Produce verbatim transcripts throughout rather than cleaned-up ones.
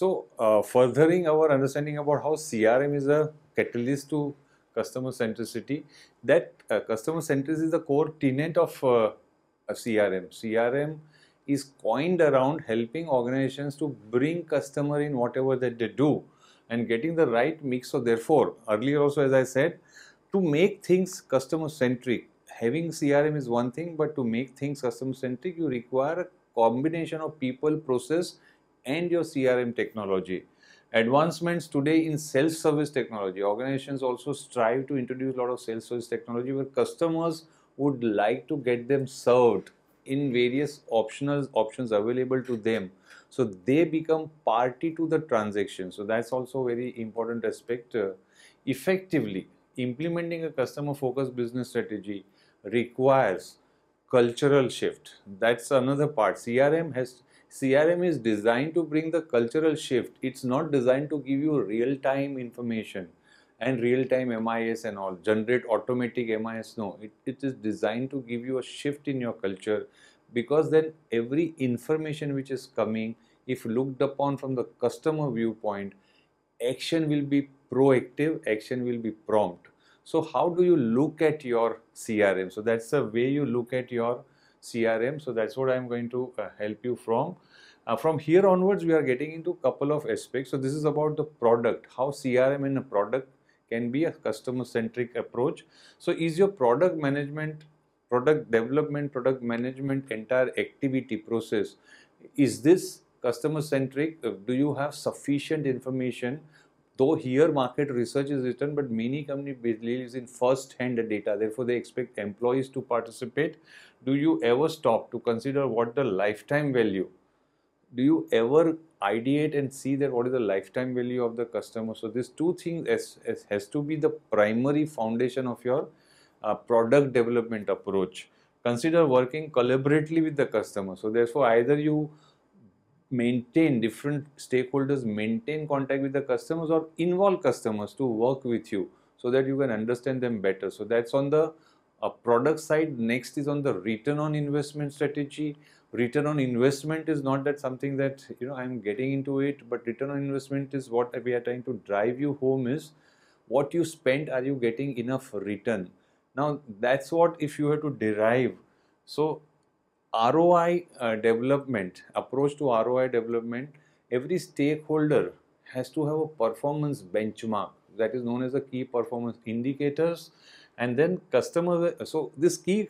So, uh, furthering our understanding about how C R M is a catalyst to customer centricity, that uh, customer centricity is the core tenet of uh, a C R M. C R M is coined around helping organizations to bring customer in whatever that they do and getting the right mix. So, therefore, earlier also, as I said, to make things customer centric, having C R M is one thing, but to make things customer centric, you require a combination of people, process, and your C R M technology. Advancements today in self-service technology. Organizations also strive to introduce a lot of self-service technology where customers would like to get them served in various optional options available to them. So they become party to the transaction. So that's also a very important aspect. Uh, effectively, implementing a customer-focused business strategy requires cultural shift. That's another part. C R M has C R M is designed to bring the cultural shift. It's not designed to give you real-time information and real-time M I S and all, generate automatic M I S. No, it, it is designed to give you a shift in your culture, because then every information which is coming, if looked upon from the customer viewpoint, action will be proactive, action will be prompt. So how do you look at your C R M? So that's the way you look at your C R M. So that's what I'm going to uh, help you from. Uh, from here onwards, we are getting into a couple of aspects. So this is about the product, how C R M in a product can be a customer centric approach. So is your product management, product development, product management, entire activity process, is this customer centric? Uh, do you have sufficient information? Though here market research is written, but many company believes in first hand data, therefore they expect employees to participate. Do you ever stop to consider what the lifetime value? Do you ever ideate and see that what is the lifetime value of the customer? So these two things has, has, has to be the primary foundation of your uh, product development approach. Consider working collaboratively with the customer. So therefore either you maintain different stakeholders, maintain contact with the customers, or involve customers to work with you so that you can understand them better. So that's on the uh, product side. Next is on the return on investment strategy. Return on investment is not that something that, you know, I'm getting into it, but return on investment is what we are trying to drive you home is what you spend, are you getting enough return? Now that's what if you have to derive. So R O I uh, development, approach to R O I development, every stakeholder has to have a performance benchmark that is known as the key performance indicators, and then customers. So this key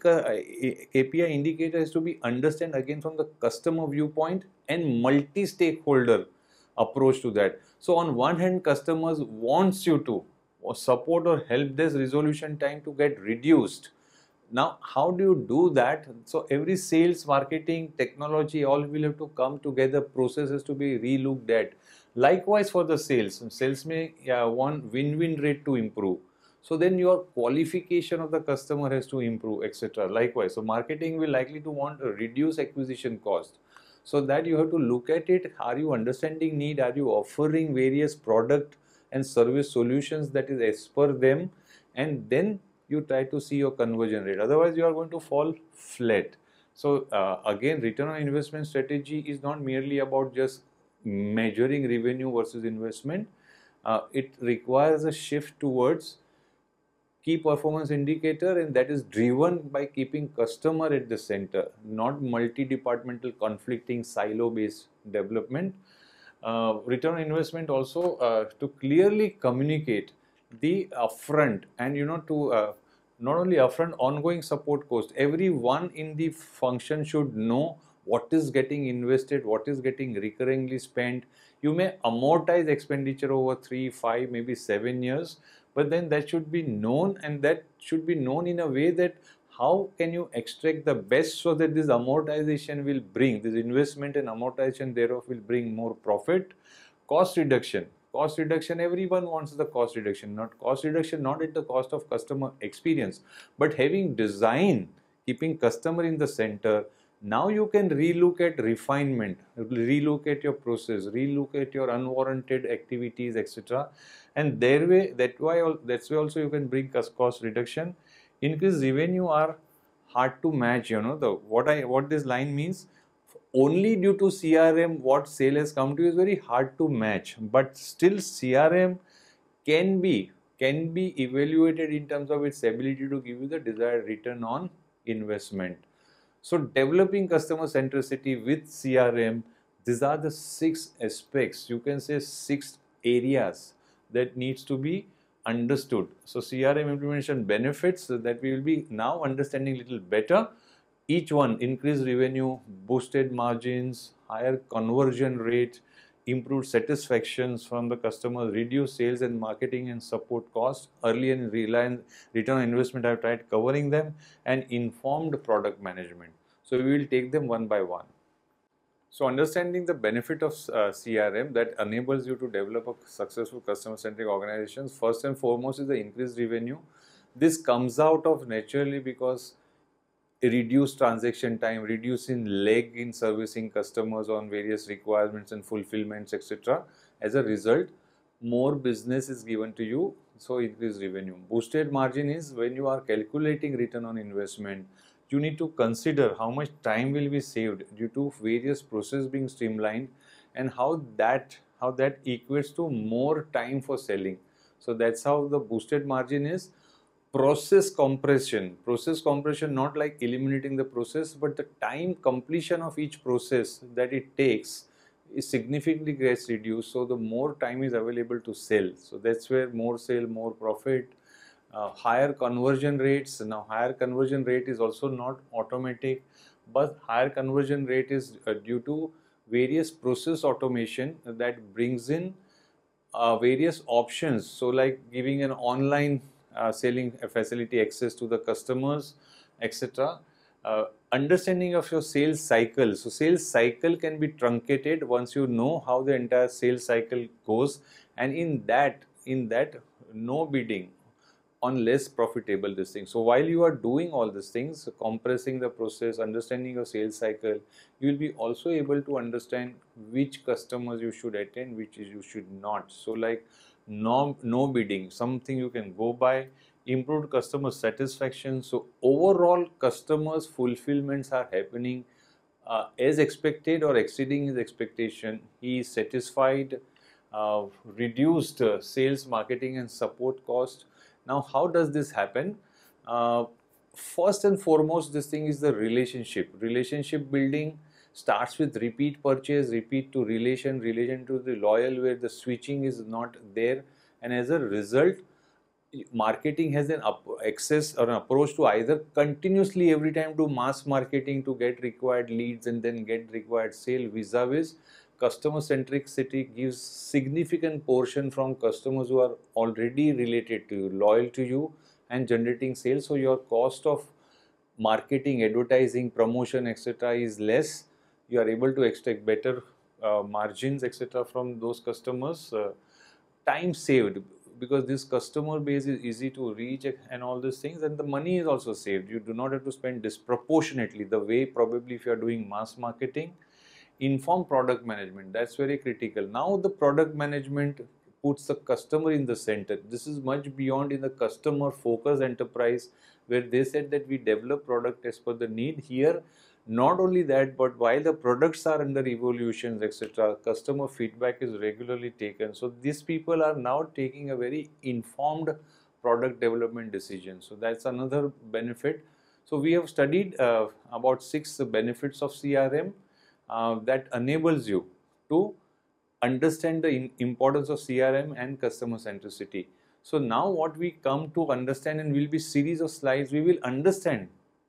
K P I indicator has to be understand again from the customer viewpoint and multi-stakeholder approach to that. So on one hand, customers wants you to or support or help this resolution time to get reduced. Now, how do you do that? So every sales, marketing, technology, all will have to come together. Processes to be relooked at. Likewise for the sales, sales may yeah, want win-win rate to improve. So then your qualification of the customer has to improve, et cetera. Likewise, so marketing will likely to want to reduce acquisition cost. So that you have to look at it. Are you understanding need? Are you offering various product and service solutions that is as per them? And then you try to see your conversion rate. Otherwise, you are going to fall flat. So uh, again, return on investment strategy is not merely about just measuring revenue versus investment. Uh, it requires a shift towards key performance indicator, and that is driven by keeping customer at the center, not multi-departmental conflicting silo-based development. Uh, return on investment also uh, to clearly communicate the upfront and, you know, to uh, not only upfront, ongoing support cost. Everyone in the function should know what is getting invested, what is getting recurringly spent. You may amortize expenditure over three, five, maybe seven years, but then that should be known, and that should be known in a way that how can you extract the best so that this amortization will bring, this investment and amortization thereof will bring more profit. Cost reduction. Cost reduction, everyone wants the cost reduction, not cost reduction, not at the cost of customer experience, but having design, keeping customer in the center. Now you can relook at refinement, relook at your process, relook at your unwarranted activities, et cetera. And there way, that why that's why also you can bring cost reduction. Increased revenue are hard to match. You know the what I what this line means. only due to C R M what sale has come to you is very hard to match, but still C R M can be can be evaluated in terms of its ability to give you the desired return on investment. So developing customer centricity with C R M, these are the six aspects, you can say six areas that needs to be understood. So C R M implementation benefits that we will be now understanding a little better. Each one: increased revenue, boosted margins, higher conversion rate, improved satisfactions from the customers, reduced sales and marketing and support costs. Earlier in Reliance return on investment, I've tried covering them, and informed product management. So we will take them one by one. So understanding the benefit of uh, C R M that enables you to develop a successful customer-centric organization, first and foremost is the increased revenue. This comes out of naturally because reduced transaction time, reducing lag in servicing customers on various requirements and fulfillments, et cetera. As a result, more business is given to you, so increased revenue. Boosted margin is when you are calculating return on investment, you need to consider how much time will be saved due to various processes being streamlined, and how that how that equates to more time for selling. So that's how the boosted margin is. Process compression, process compression, not like eliminating the process, but the time completion of each process that it takes is significantly gets reduced, so the more time is available to sell. So that's where more sale, more profit. Uh, higher conversion rates. Now higher conversion rate is also not automatic, but higher conversion rate is uh, due to various process automation that brings in uh, various options. So like giving an online uh, selling facility access to the customers, et cetera. Uh, understanding of your sales cycle. So sales cycle can be truncated once you know how the entire sales cycle goes, and in that in that no bidding on less profitable this thing. So while you are doing all these things, compressing the process, understanding your sales cycle, you will be also able to understand which customers you should attend, which you should not. So like no, no bidding, something you can go by. Improved customer satisfaction. So overall customers fulfillments are happening uh, as expected or exceeding his expectation. He is satisfied. Uh, reduced uh, sales, marketing and support cost. Now, how does this happen? Uh, first and foremost, this thing is the relationship. Relationship building starts with repeat purchase, repeat to relation, relation to the loyal, where the switching is not there. And as a result, marketing has an up access or an approach to either continuously every time do mass marketing to get required leads and then get required sale, vis-a-vis customer centricity gives significant portion from customers who are already related to you, loyal to you and generating sales. So your cost of marketing, advertising, promotion, et cetera is less. You are able to extract better uh, margins, et cetera from those customers. Uh, time saved, because this customer base is easy to reach and all these things, and the money is also saved. You do not have to spend disproportionately the way probably if you are doing mass marketing. Inform product management, that's very critical. Now the product management puts the customer in the center. This is much beyond in the customer focused enterprise, where they said that we develop product as per the need. Here, not only that, but while the products are under evolutions, et cetera, customer feedback is regularly taken. So these people are now taking a very informed product development decision. So that's another benefit. So we have studied uh, about six benefits of C R M uh, that enables you to understand the importance of C R M and customer centricity. So now what we come to understand, and will be series of slides, we will understand.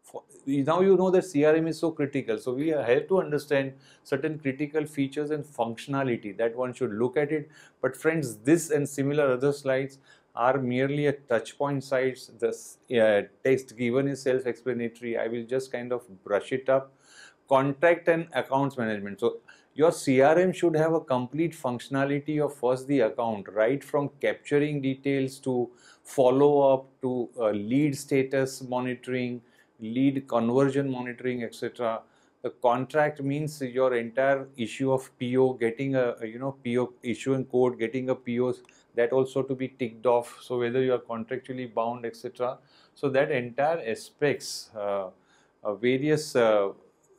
Now you know that C R M is so critical. So we have to understand certain critical features and functionality that one should look at it. But friends, this and similar other slides are merely a touch point sites. The uh, text given is self-explanatory. I will just kind of brush it up. Contract and accounts management. So your C R M should have a complete functionality of first the account, right from capturing details to follow up to uh, lead status monitoring, lead conversion monitoring, et cetera. The contract means your entire issue of P O, getting a, you know P O issuing code, getting a P O, that also to be ticked off. So whether you are contractually bound, et cetera. So that entire aspects, uh, uh, various uh,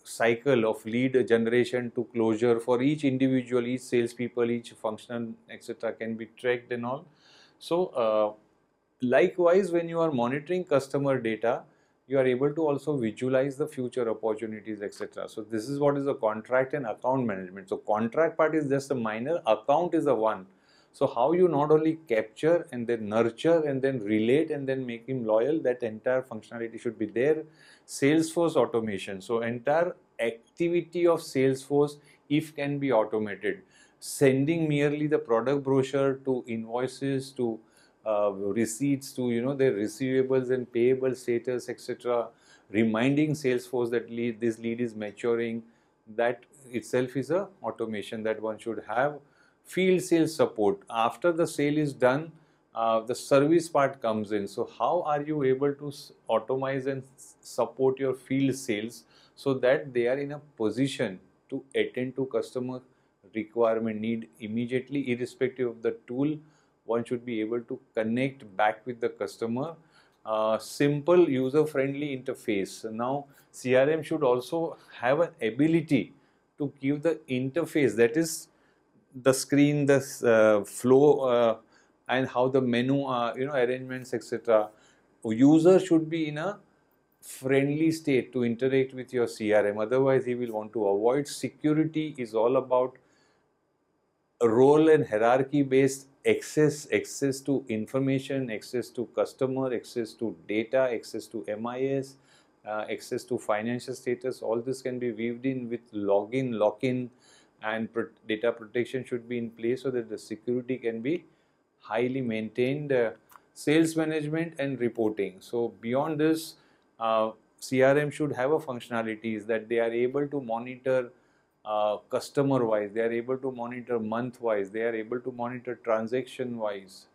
cycle of lead generation to closure for each individual, each salespeople, each functional, et cetera can be tracked and all. So uh, likewise, when you are monitoring customer data, you are able to also visualize the future opportunities, et cetera. So this is what is the contract and account management. So contract part is just a minor, account is a one. So how you not only capture and then nurture and then relate and then make him loyal, that entire functionality should be there. Salesforce automation. So entire activity of Salesforce, if can be automated, sending merely the product brochure to invoices to uh, receipts to you know their receivables and payable status, et cetera. Reminding Salesforce that lead, this lead is maturing. That itself is a automation that one should have. Field sales support. After the sale is done, uh, the service part comes in. So how are you able to automate and support your field sales so that they are in a position to attend to customer requirement need immediately, irrespective of the tool? One should be able to connect back with the customer. Uh, simple user-friendly interface. Now C R M should also have an ability to give the interface, that is the screen, the uh, flow, uh, and how the menu, uh, you know, arrangements, et cetera. User should be in a friendly state to interact with your C R M. Otherwise, he will want to avoid. Security is all about role and hierarchy based access, access to information, access to customer, access to data, access to M I S, uh, access to financial status. All this can be weaved in with login, lock-in, and pro data protection should be in place so that the security can be highly maintained. Uh, sales management and reporting. So beyond this, uh, C R M should have a functionalities that they are able to monitor uh, customer wise, they are able to monitor month wise, they are able to monitor transaction wise,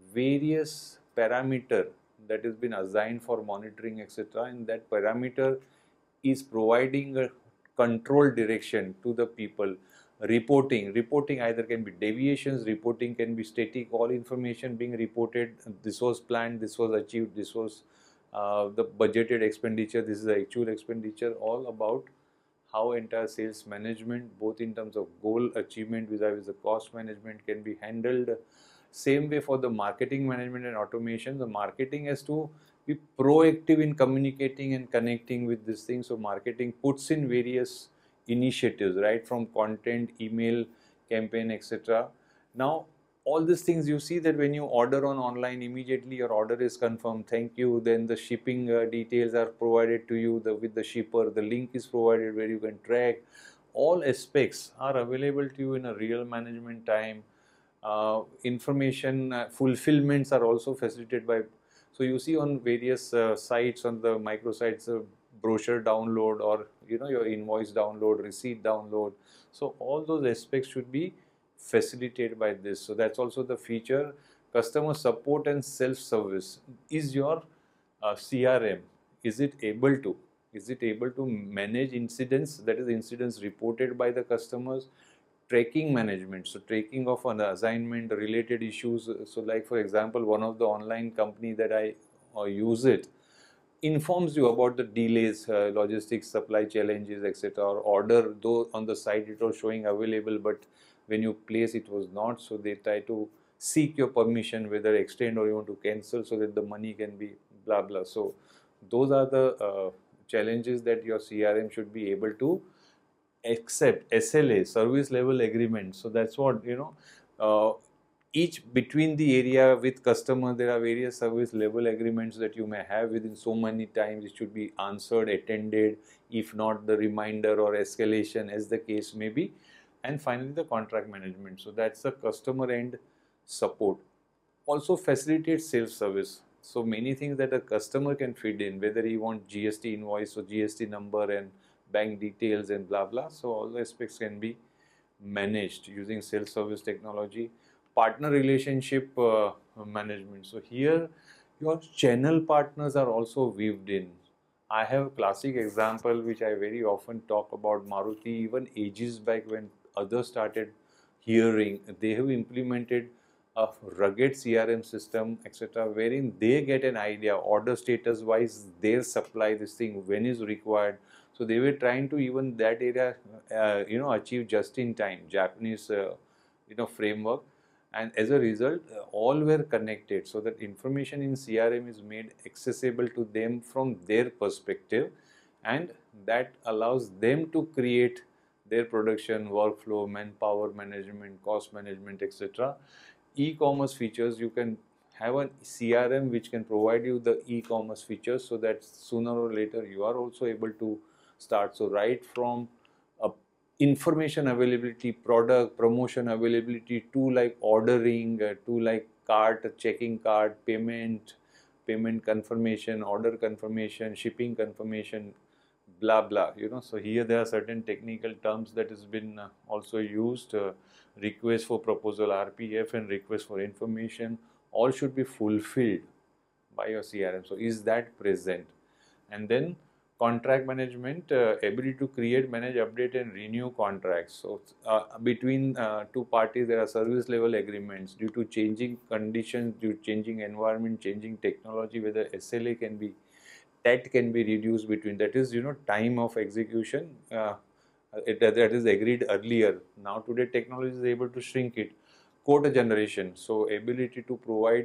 various parameter that has been assigned for monitoring, et cetera. And that parameter is providing a control direction to the people. Reporting, reporting either can be deviations, reporting can be static, all information being reported. This was planned, this was achieved, this was uh, the budgeted expenditure, this is the actual expenditure. All about how entire sales management, both in terms of goal achievement vis-a-vis the cost management, can be handled. Same way for the marketing management and automation. The marketing has to be proactive in communicating and connecting with this thing. So marketing puts in various initiatives, right, from content, email, campaign, et cetera. Now, all these things, you see that when you order on online, immediately your order is confirmed, thank you, then the shipping uh, details are provided to you the, with the shipper, the link is provided where you can track. All aspects are available to you in a real management time. Uh, information uh, fulfillments are also facilitated by, so you see on various uh, sites, on the microsites, uh, brochure download, or you know your invoice download, receipt download. So all those aspects should be facilitated by this. So that's also the feature. Customer support and self-service. Is your uh, C R M, is it able to is it able to manage incidents, that is incidents reported by the customers? Tracking management, so tracking of an assignment related issues. So like for example, one of the online company that I uh, use it informs you about the delays, uh, logistics, supply challenges, et cetera. Or order, though on the site it was showing available, but when you place it was not. So they try to seek your permission whether extend or you want to cancel so that the money can be blah blah. So those are the uh, challenges that your C R M should be able to accept. S L A, service level agreement. So that's what, you know, uh, each between the area with customer, there are various service level agreements that you may have within so many times. It should be answered, attended, if not the reminder or escalation as the case may be. And finally, the contract management. So that's the customer end support. Also facilitates self-service. So many things that a customer can feed in, whether he wants G S T invoice or G S T number and bank details and blah blah. So all the aspects can be managed using self-service technology. Partner relationship uh, management. So here your channel partners are also weaved in. I have a classic example which I very often talk about. Maruti, even ages back when others started hearing, they have implemented a rugged C R M system, et cetera, wherein they get an idea, order status wise, their supply, this thing, when is required. So they were trying to even that area, uh, you know, achieve just in time, Japanese, uh, you know, framework. And as a result, uh, all were connected, so that information in C R M is made accessible to them from their perspective, and that allows them to create their production workflow, manpower management, cost management, et cetera. E-commerce features, you can have a C R M which can provide you the e-commerce features, so that sooner or later you are also able to start. So right from uh, information availability, product promotion availability, to like ordering, uh, to like cart, checking cart, payment, payment confirmation, order confirmation, shipping confirmation, blah blah, you know. So here there are certain technical terms that has been uh, also used. Uh, request for proposal, R P F, and request for information, all should be fulfilled by your C R M. So is that present? And then contract management, uh, ability to create, manage, update, and renew contracts. So uh, between uh, two parties, there are service level agreements due to changing conditions, due to changing environment, changing technology, whether S L A can be, that can be reduced between, that is, you know, time of execution. Uh, it, that is agreed earlier. Now today technology is able to shrink it. Quota generation, so ability to provide,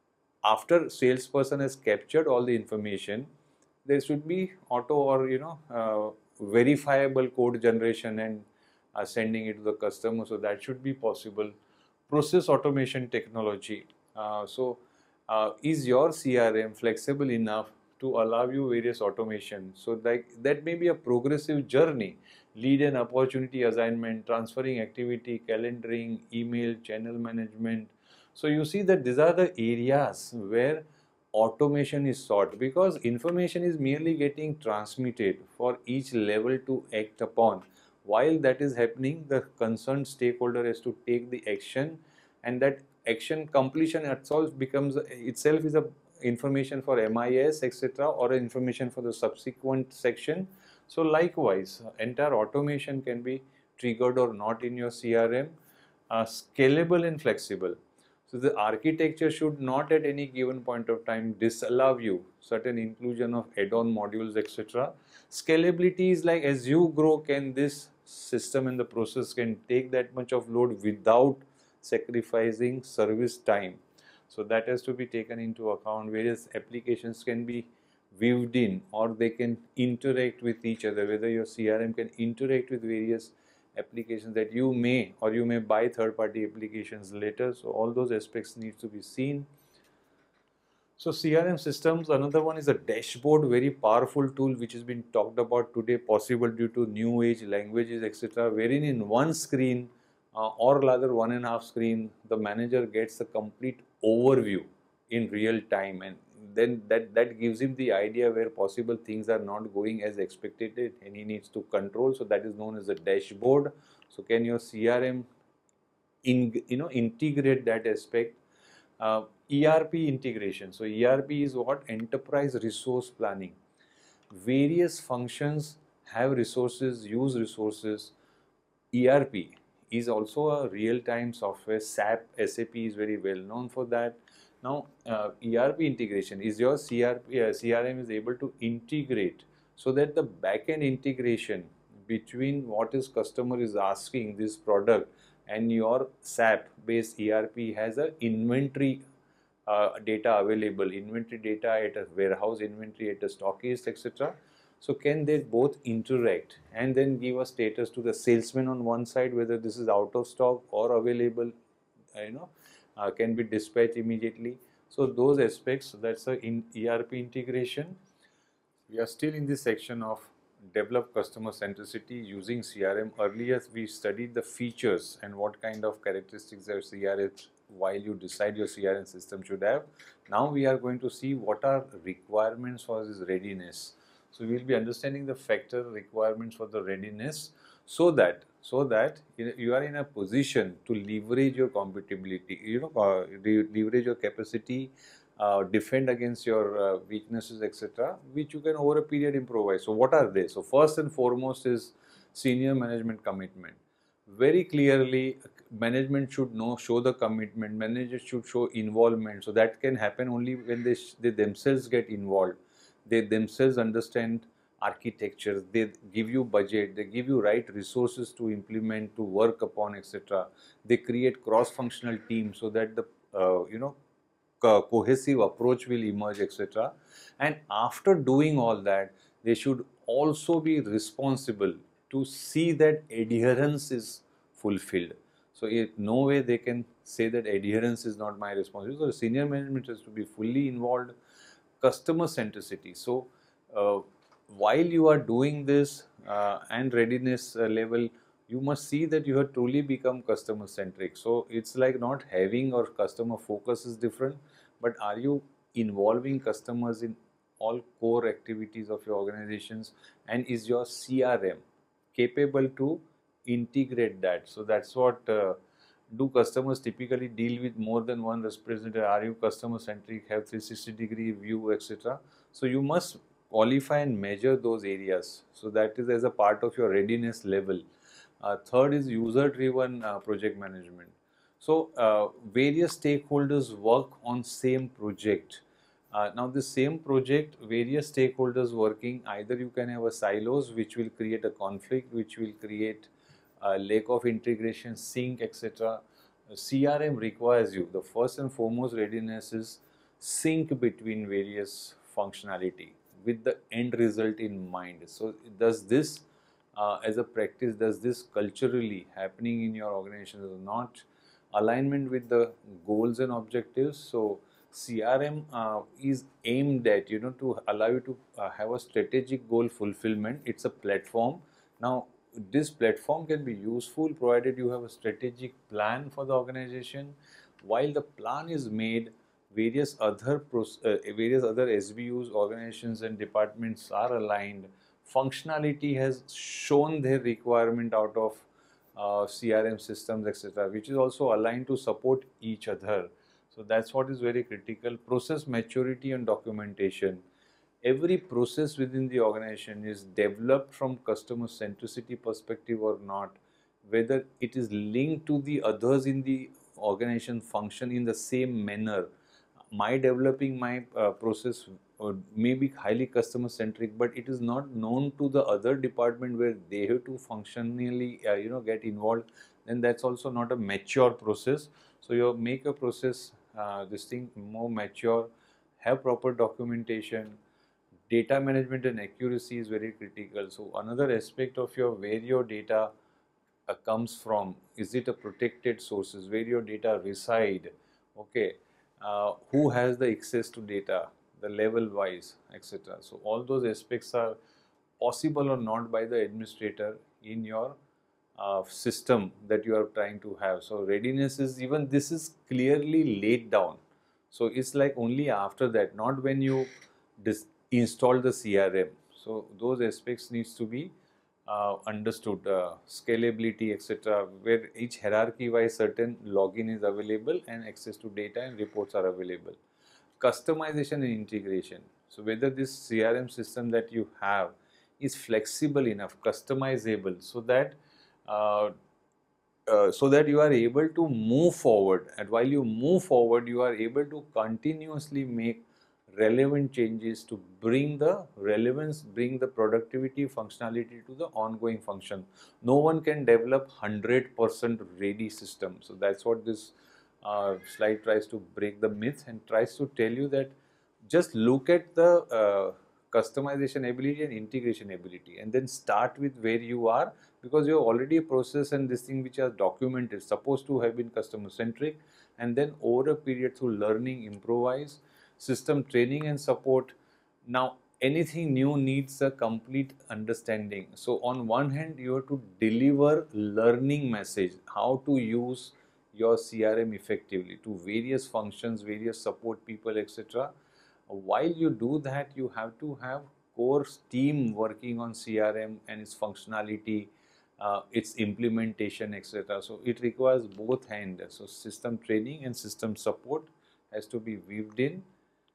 after salesperson has captured all the information, there should be auto or, you know, uh, verifiable code generation and uh, sending it to the customer. So that should be possible. Process automation technology. Uh, so uh, is your C R M flexible enough to allow you various automation? So like that may be a progressive journey. Lead and opportunity assignment, transferring activity, calendaring, email, channel management. So you see that these are the areas where automation is sought, because information is merely getting transmitted for each level to act upon. While that is happening, the concerned stakeholder has to take the action, and that action completion itself becomes itself is a information for M I S, et cetera, or information for the subsequent section. So likewise, entire automation can be triggered or not in your C R M. Uh, scalable and flexible. So the architecture should not at any given point of time disallow you certain inclusion of add-on modules, et cetera. Scalability is like, as you grow, can this system and the process can take that much of load without sacrificing service time. So that has to be taken into account. Various applications can be weaved in, or they can interact with each other, whether your C R M can interact with various applications that you may, or you may buy third party applications later. So all those aspects need to be seen. So C R M systems, another one is a dashboard, very powerful tool which has been talked about today, possible due to new age languages, et cetera, wherein in one screen uh, or rather one and a half screen, the manager gets a complete overview in real time, and then that, that gives him the idea where possible things are not going as expected and he needs to control. So that is known as a dashboard. So can your C R M in, you know, integrate that aspect? Uh, E R P integration. So E R P is what? Enterprise resource planning. Various functions have resources, use resources. E R P is also a real-time software. S A P, S A P is very well known for that. Now, uh, E R P integration is your C R P, uh, C R M is able to integrate, so that the back-end integration between what is customer is asking this product and your S A P based E R P has a inventory uh, data available, inventory data at a warehouse, inventory at a stockist, et cetera. So can they both interact and then give a status to the salesman on one side, whether this is out of stock or available, uh, you know, uh, can be dispatched immediately. So those aspects, that's a in E R P integration. We are still in this section of develop customer centricity using C R M. Earlier we studied the features and what kind of characteristics of C R M while you decide your C R M system should have. Now we are going to see what are requirements for this readiness. So we will be understanding the factor requirements for the readiness, so that so that you are in a position to leverage your compatibility, you know, uh, leverage your capacity, uh, defend against your uh, weaknesses, et cetera, which you can over a period improvise. So what are they? So first and foremost is senior management commitment. Very clearly management should know, show the commitment, managers should show involvement. So that can happen only when they, they themselves get involved. They themselves understand architecture, they give you budget, they give you right resources to implement, to work upon, etc. They create cross-functional teams so that the uh, you know co cohesive approach will emerge, etc. And after doing all that, they should also be responsible to see that adherence is fulfilled. So in no way they can say that adherence is not my responsibility. So the senior management has to be fully involved. Customer centricity. So uh, while you are doing this uh, and readiness uh, level, you must see that you have truly become customer centric. So it's like not having or customer focus is different, but are you involving customers in all core activities of your organizations, and is your C R M capable to integrate that? So that's what uh, do customers typically deal with more than one representative? Are you customer centric, have three sixty degree view, etc.? So you must qualify and measure those areas. So that is as a part of your readiness level. Uh, third is user driven uh, project management. So uh, various stakeholders work on same project. Uh, now the same project, various stakeholders working, either you can have a silos which will create a conflict, which will create a lack of integration, sync, et cetera. C R M requires you, the first and foremost readiness is sync between various functionality with the end result in mind. So does this uh, as a practice, does this culturally happening in your organization or not? Alignment with the goals and objectives. So C R M uh, is aimed at, you know, to allow you to uh, have a strategic goal fulfillment. It's a platform. Now, this platform can be useful provided you have a strategic plan for the organization. While the plan is made, various other uh, various other S B Us, organizations, and departments are aligned. Functionality has shown their requirement out of uh, C R M systems, et cetera, which is also aligned to support each other. So that's what is very critical. Process maturity and documentation. Every process within the organization is developed from customer centricity perspective or not, whether it is linked to the others in the organization function in the same manner. My developing my uh, process uh, may be highly customer centric, but it is not known to the other department where they have to functionally uh, you know get involved. Then that's also not a mature process. So you make a process uh, this thing more mature, have proper documentation. Data management and accuracy is very critical. So another aspect of your where your data uh, comes from, is it a protected sources, where your data reside, okay, uh, who has the access to data, the level wise, etc. So all those aspects are possible or not by the administrator in your uh, system that you are trying to have. So readiness is, even this is clearly laid down. So it's like only after that, not when you install the C R M. So those aspects needs to be uh, understood, uh, scalability, et cetera, where each hierarchy wise certain login is available and access to data and reports are available. Customization and integration. So whether this C R M system that you have is flexible enough, customizable, so that uh, uh, so that you are able to move forward, and while you move forward, you are able to continuously make relevant changes to bring the relevance, bring the productivity, functionality to the ongoing function. No one can develop one hundred percent ready system. So that's what this uh, slide tries to break the myth and tries to tell you that just look at the uh, customization ability and integration ability, and then start with where you are, because you have already a process and this thing which are documented, supposed to have been customer centric, and then over a period through learning, improvise, system training and support. Now anything new needs a complete understanding. So on one hand you have to deliver learning message, how to use your C R M effectively to various functions, various support people, et cetera. While you do that, you have to have core team working on C R M and its functionality, uh, its implementation, et cetera. So it requires both hands. So system training and system support has to be weaved in.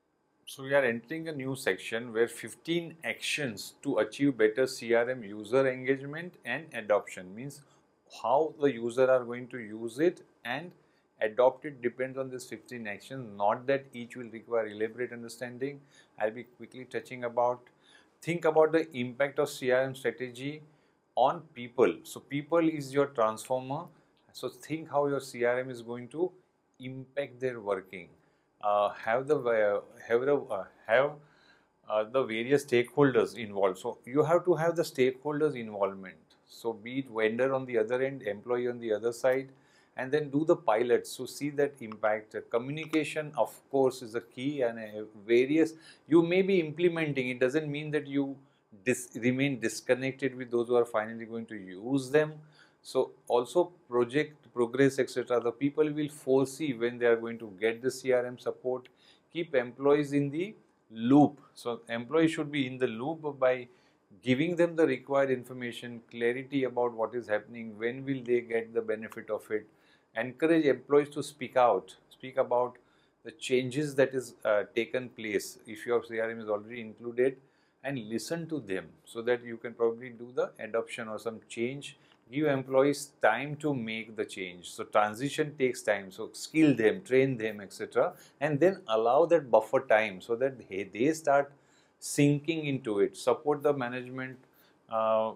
So we are entering a new section where fifteen actions to achieve better C R M user engagement and adoption, means how the user are going to use it and adopt it depends on this fifteen actions, not that each will require elaborate understanding. I'll be quickly touching about, think about the impact of C R M strategy on people. So people is your transformer. So think how your C R M is going to impact their working. Uh, have the uh, have the uh, have uh, the various stakeholders involved. So you have to have the stakeholders involvement. So be it vendor on the other end, employee on the other side, and then do the pilots to see that impact. Uh, communication, of course, is the key, and uh, various you may be implementing. It doesn't mean that you dis remain disconnected with those who are finally going to use them. So also project progress, et cetera. The people will foresee when they are going to get the C R M support. Keep employees in the loop. So employees should be in the loop by giving them the required information, clarity about what is happening, when will they get the benefit of it. Encourage employees to speak out, speak about the changes that is uh, taken place if your C R M is already included, and listen to them so that you can probably do the adoption or some change. Give employees time to make the change. So transition takes time. So skill them, train them, et cetera. And then allow that buffer time so that they, they start sinking into it. Support the management uh,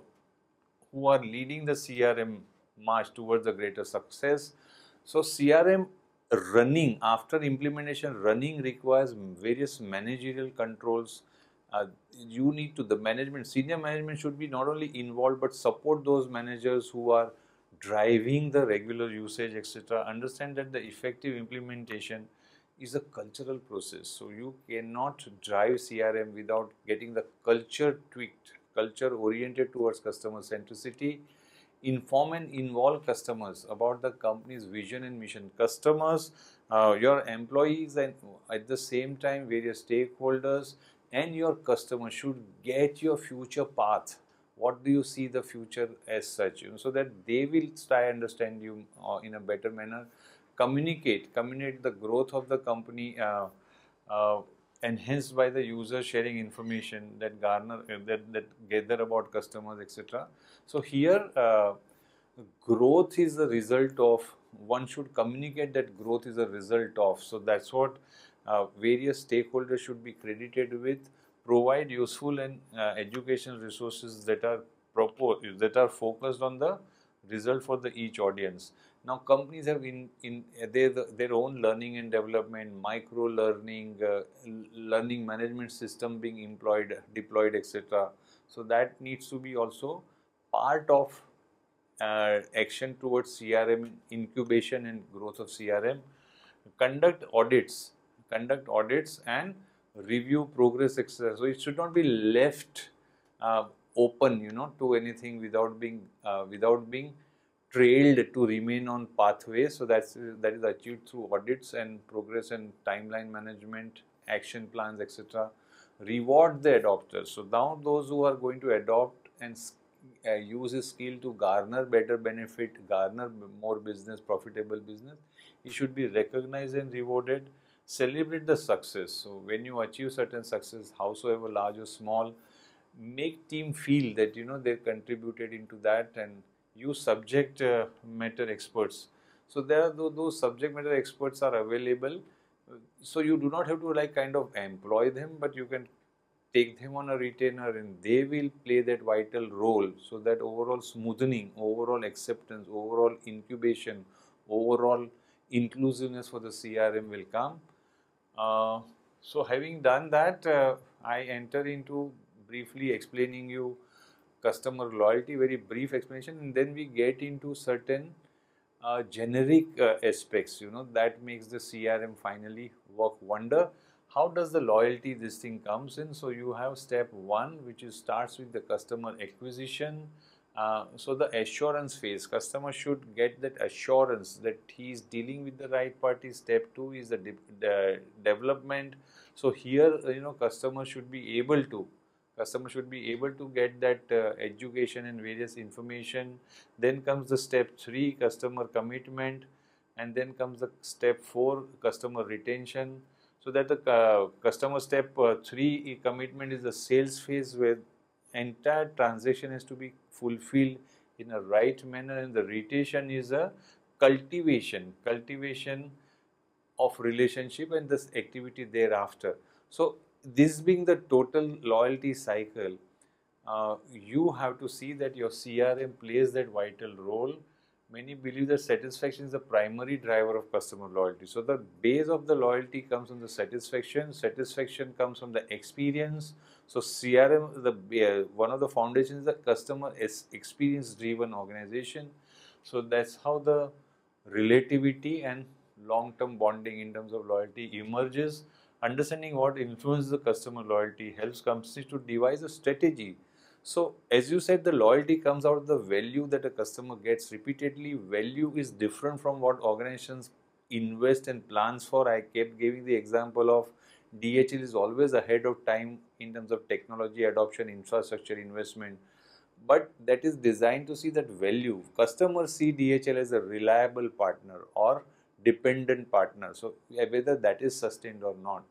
who are leading the C R M march towards a greater success. So C R M running, after implementation, running requires various managerial controls. Uh, you need to, the management, senior management should be not only involved but support those managers who are driving the regular usage, et cetera. Understand that the effective implementation is a cultural process. So you cannot drive C R M without getting the culture tweaked, culture oriented towards customer centricity. Inform and involve customers about the company's vision and mission. Customers, uh, your employees, and at the same time various stakeholders and your customers should get your future path. What do you see the future as such, you know, so that they will try understand you uh, in a better manner. Communicate, communicate the growth of the company, uh, uh, enhanced by the user sharing information that garner uh, that, that gather about customers, et cetera. So here uh, growth is the result of, one should communicate that growth is a result of. So that's what uh, various stakeholders should be credited with. Provide useful and uh, educational resources that are proposed, that are focused on the result for the each audience. Now companies have in, in their, their own learning and development, micro learning, uh, learning management system being employed, deployed, et cetera. So that needs to be also part of uh, action towards C R M incubation and growth of C R M. Conduct audits, conduct audits and review progress, et cetera. So it should not be left uh, open, you know, to anything without being uh, without being trailed to remain on pathway. So that's that is achieved through audits and progress and timeline management, action plans, et cetera. Reward the adopters. So now those who are going to adopt and uh, use his skill to garner better benefit, garner more business, profitable business, he should be recognized and rewarded. Celebrate the success. So when you achieve certain success, howsoever large or small, make team feel that you know they contributed into that, and use subject uh, matter experts. So there are those, those subject matter experts are available. So you do not have to like kind of employ them, but you can take them on a retainer and they will play that vital role, so that overall smoothening, overall acceptance, overall incubation, overall inclusiveness for the C R M will come. Uh, so having done that, uh, I enter into briefly explaining you customer loyalty, very brief explanation, and then we get into certain uh, generic uh, aspects, you know, that makes the C R M finally work wonder. How does the loyalty this thing comes in? So you have step one, which is starts with the customer acquisition. Uh, so the assurance phase, customer should get that assurance that he is dealing with the right party. Step two is the, de the development. So here, you know, customer should be able to customer should be able to get that uh, education and various information. Then comes the step three, customer commitment, and then comes the step four, customer retention. So that the uh, customer step uh, three commitment is the sales phase, where entire transaction has to be fulfilled. in a right manner, and the retention is a cultivation, cultivation of relationship and this activity thereafter. So this being the total loyalty cycle, uh, you have to see that your C R M plays that vital role. Many believe that satisfaction is the primary driver of customer loyalty. So the base of the loyalty comes from the satisfaction. Satisfaction comes from the experience. So C R M, the uh, one of the foundations is the customer is experience-driven organization. So that's how the relativity and long-term bonding in terms of loyalty emerges. Understanding what influences the customer loyalty helps companies to devise a strategy. So as you said, the loyalty comes out of the value that a customer gets repeatedly. Value is different from what organizations invest and plans for. I kept giving the example of D H L is always ahead of time in terms of technology adoption, infrastructure investment, but that is designed to see that value. Customers see D H L as a reliable partner or dependent partner. So whether that is sustained or not.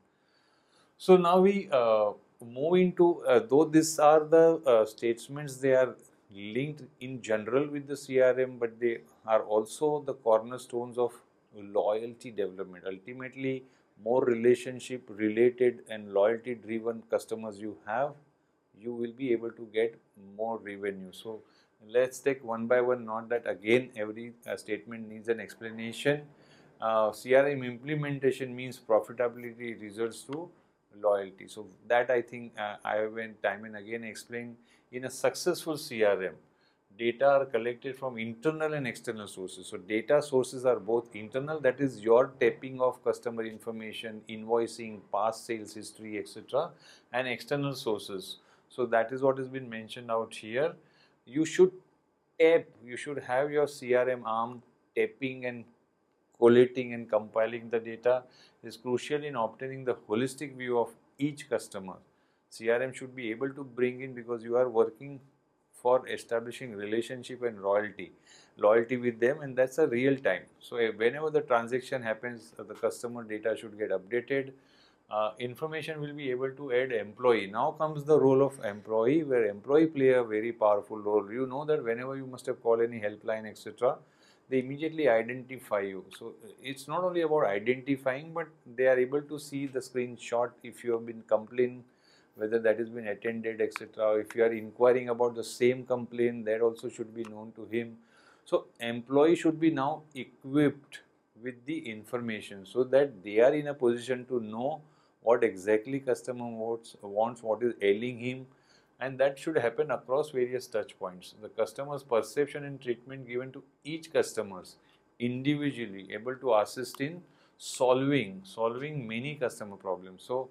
So now we uh, move into, uh, though these are the uh, statements, they are linked in general with the C R M, but they are also the cornerstones of loyalty development. Ultimately, more relationship related and loyalty driven customers you have, you will be able to get more revenue. So let's take one by one, not that again every uh, statement needs an explanation. Uh, C R M implementation means profitability results through loyalty. So that I think uh, I have been time and again explained. In a successful C R M, data are collected from internal and external sources. So data sources are both internal, that is your tapping of customer information, invoicing, past sales history, et cetera, and external sources. So that is what has been mentioned out here. You should tap, you should have your C R M arm tapping and collating and compiling the data is crucial in obtaining the holistic view of each customer. C R M should be able to bring in, because you are working for establishing relationship and loyalty, loyalty with them, and that's a real time. So whenever the transaction happens, the customer data should get updated. Uh, information will be able to add employee. Now comes the role of employee, where employee play a very powerful role. You know that whenever you must have called any helpline, et cetera, they immediately identify you. So it's not only about identifying, but they are able to see the screenshot if you have been complained, whether that has been attended, et cetera. If you are inquiring about the same complaint, that also should be known to him. So employee should be now equipped with the information so that they are in a position to know what exactly customer wants, wants what is ailing him, and that should happen across various touch points. The customer's perception and treatment given to each customers individually, able to assist in solving solving many customer problems. So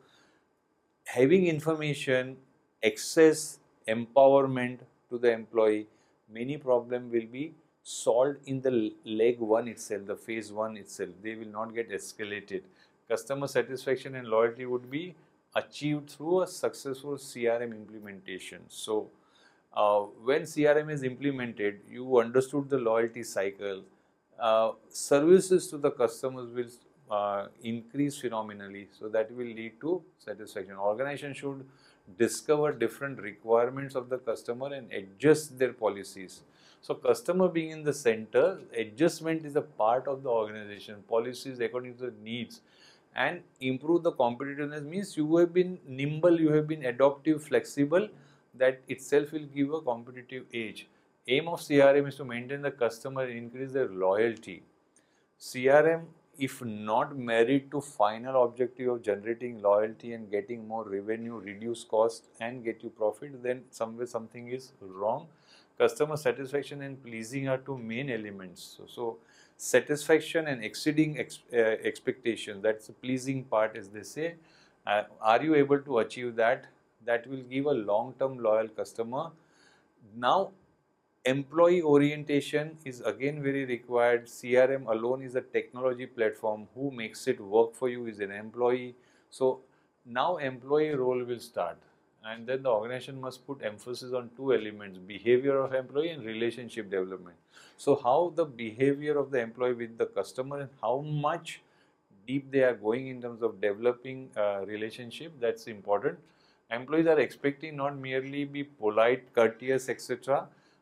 having information, access, empowerment to the employee, many problem will be solved in the leg one itself, the phase one itself. They will not get escalated. Customer satisfaction and loyalty would be achieved through a successful C R M implementation. So uh, when C R M is implemented, you understood the loyalty cycle. Uh, services to the customers will uh, increase phenomenally, so that will lead to satisfaction. Organization should discover different requirements of the customer and adjust their policies. So customer being in the center, adjustment is a part of the organization. Policies according to the needs, and improve the competitiveness means you have been nimble, you have been adaptive, flexible. That itself will give a competitive edge. Aim of C R M is to maintain the customer and increase their loyalty. C R M, if not married to final objective of generating loyalty and getting more revenue, reduce cost and get you profit, then somewhere something is wrong. Customer satisfaction and pleasing are two main elements. So, so satisfaction and exceeding ex, uh, expectation, that's the pleasing part, as they say. Uh, are you able to achieve that? That will give a long-term loyal customer. Now, employee orientation is again very required. C R M alone is a technology platform. Who makes it work for you is an employee. So now employee role will start, and then the organization must put emphasis on two elements: behavior of employee and relationship development. So how the behavior of the employee with the customer and how much deep they are going in terms of developing a relationship, that's important. Employees are expecting not merely be polite, courteous, et cetera,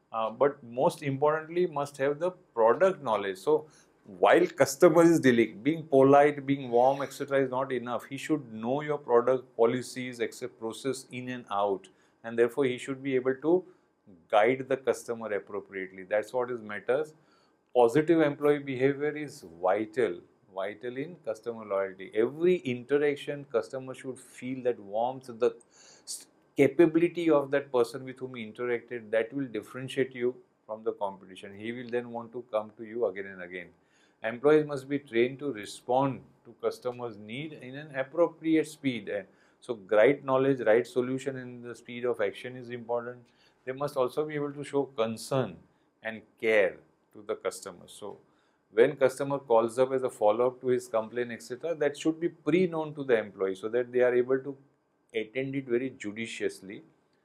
uh, but most importantly must have the product knowledge. So while customer is dealing, being polite, being warm, et cetera is not enough. He should know your product policies, except process in and out, and therefore he should be able to guide the customer appropriately. That's what is matters. Positive employee behavior is vital, vital in customer loyalty. Every interaction, customer should feel that warmth, the capability of that person with whom he interacted, that will differentiate you from the competition. He will then want to come to you again and again. Employees must be trained to respond to customers' need in an appropriate speed. And so right knowledge, right solution in the speed of action is important. They must also be able to show concern and care to the customer. So when customer calls up as a follow-up to his complaint, et cetera, that should be pre-known to the employee so that they are able to attend it very judiciously.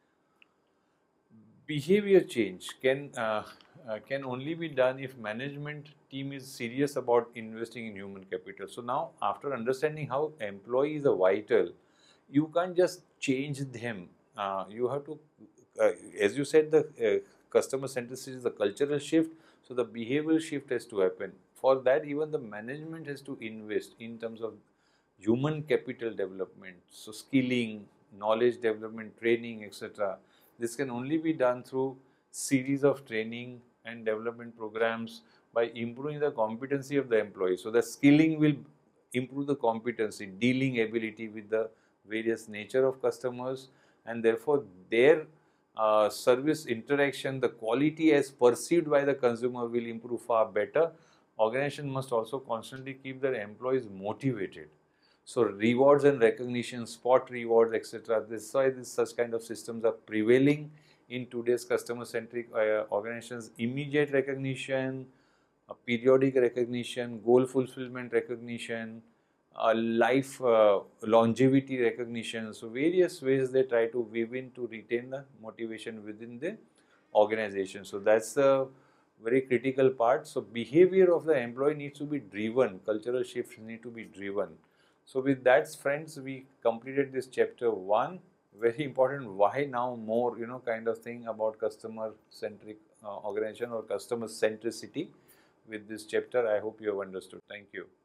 Behavior change can uh, uh, can only be done if management team is serious about investing in human capital. So now, after understanding how employees are vital, you can't just change them. Uh, you have to, uh, as you said, the uh, customer centricity is the cultural shift. So the behavioral shift has to happen. For that, even the management has to invest in terms of human capital development. So skilling, knowledge development, training, et cetera. This can only be done through series of training and development programs by improving the competency of the employee. So the skilling will improve the competency, dealing ability with the various nature of customers, and therefore their uh, service interaction, the quality as perceived by the consumer will improve far better. Organization must also constantly keep their employees motivated. So rewards and recognition, spot rewards, et cetera. This is why this such kind of systems are prevailing in today's customer-centric uh, organizations. Immediate recognition, uh, periodic recognition, goal fulfillment recognition, uh, life uh, longevity recognition. So various ways they try to weave in to retain the motivation within the organization. So that's the very critical part. So behavior of the employee needs to be driven. Cultural shifts need to be driven. So with that, friends, we completed this chapter one. Very important. Why now more, you know, kind of thing about customer centric uh, organization or customer centricity with this chapter. I hope you have understood. Thank you.